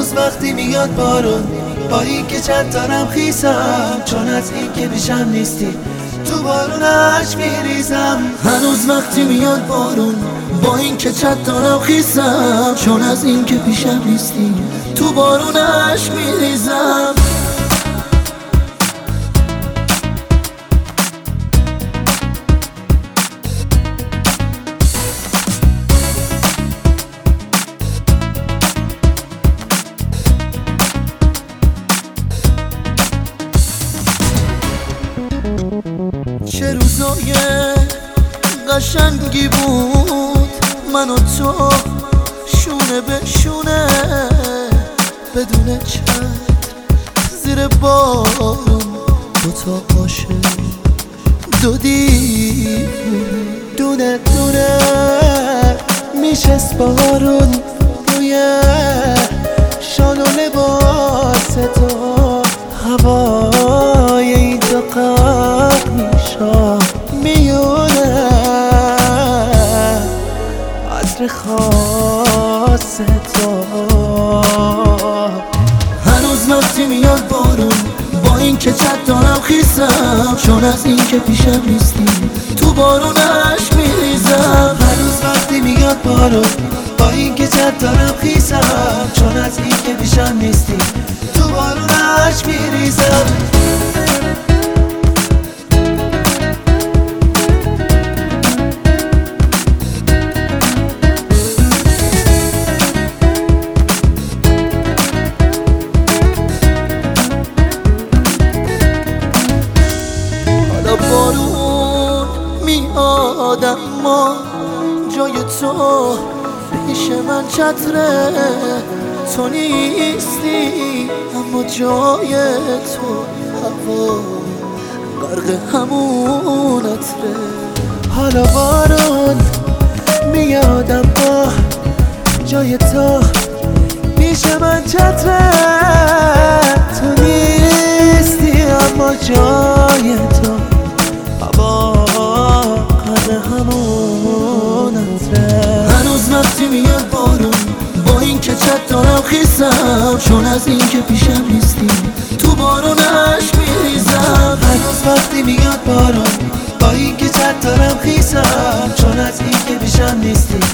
هنوز وقتی میاد بارون، با این که چند دارم خیسم، چون از این که پیشم نیستی تو بارونش میریزم. هنوز وقتی میاد بارون، با این که چند دارم خیسم، چون از این که پیشم نیستی تو بارونش میریزم. چه روزای قشنگی بود من و تو شونه به شونه، بدون چتر زیر بارون، دوتا عاشق دو دیوونه، دونه دونه میشست بارون روی شال و لباس تو، هوای این تو غرق میشد میونه عطر خاص تو. هنوز وقتی میاد بارون، با این که چت دارم خیسم، چون از این که پیشم نیستی تو بارونش میریزم. هنوز وقتی میاد بارون، با این که چت دارم خیسم، چون از این که پیشم نیستی تو بارونش میریزم. بارون میاد اما جای تو پیش من چتره، تو نیستی اما جای تو هوا غرق همون عطره. حالا بارون میاد اما جای تو پیش من چتره، تو نیستی اما جای تو هوا غرق همون عطره. هنوز وقتی میاد بارون، با این که چت دارم خیسم، چون از این که پیشم نیستی تو بارونش میریزم. هنوز وقتی میاد بارون، با این که چت دارم خیسم، چون از این که پیشم نیستی